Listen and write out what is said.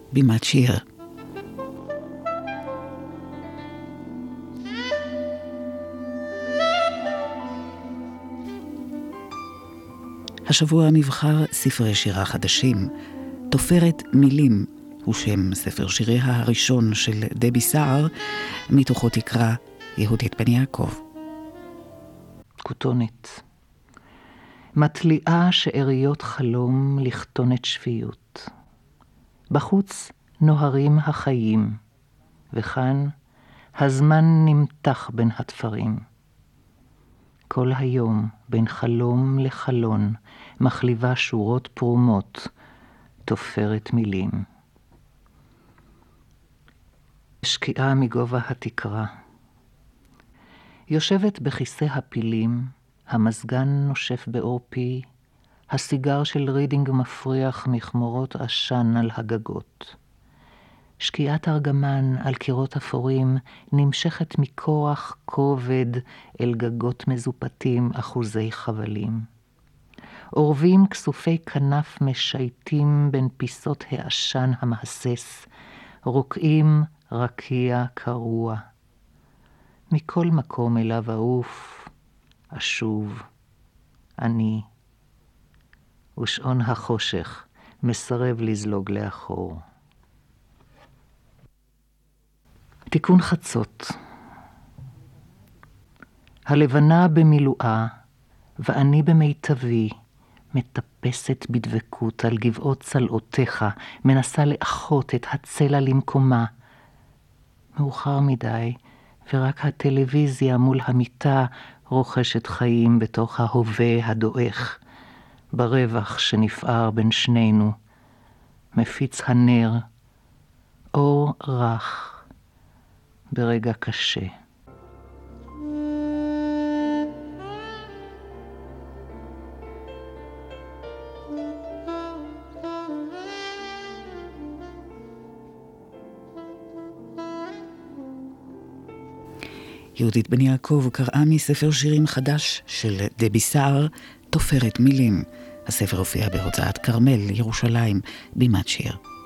בימת שיר. השבוע נבחר ספרי שירה חדשים. תופרת מילים הוא שם ספר שיריה הראשון של דבי סער, מתוכו תקרא יהודית בן יעקב. כותונת. מתליעה שאריות חלום לכתונת שפיות. בחוץ נוהרים החיים, וכאן הזמן נמתח בין התפרים. כל היום בין חלום לחלון מחליבה שורות פרומות, תופרת מילים. שקיעה מגובה התקרה. יושבת בכיסא הפילים, המזגן נושף באור פי, הסיגר של רידינג מפריח מחמורות עשן על הגגות. שקיעת ארגמן על קירות אפורים נמשכת מכוח כובד אל גגות מזופתים אחוזי חבלים. עורבים כסופי כנף משייטים בין פיסות העשן המהסס, רוקעים רקיע קרוע. מכל מקום אליו העוף, אשוב, אני. ושעון החושך מסרב לזלוג לאחור. תיקון חצות. הלבנה במילואה, ואני במיטבי, מטפסת בדבקות על גבעות צלעותיך, מנסה לאחות את הצלע למקומה. מאוחר מדי, ורק הטלוויזיה מול המיטה רוכשת חיים בתוך ההווה הדועך, ברווח שנפער בין שנינו. מפיץ הנר, אור רך, ברגע קשה. יהודית בן יעקב קראה מספר שירים חדש של דבי סער, תופרת מילים. הספר הופיע בהוצאת כרמל, ירושלים, בימת שיר.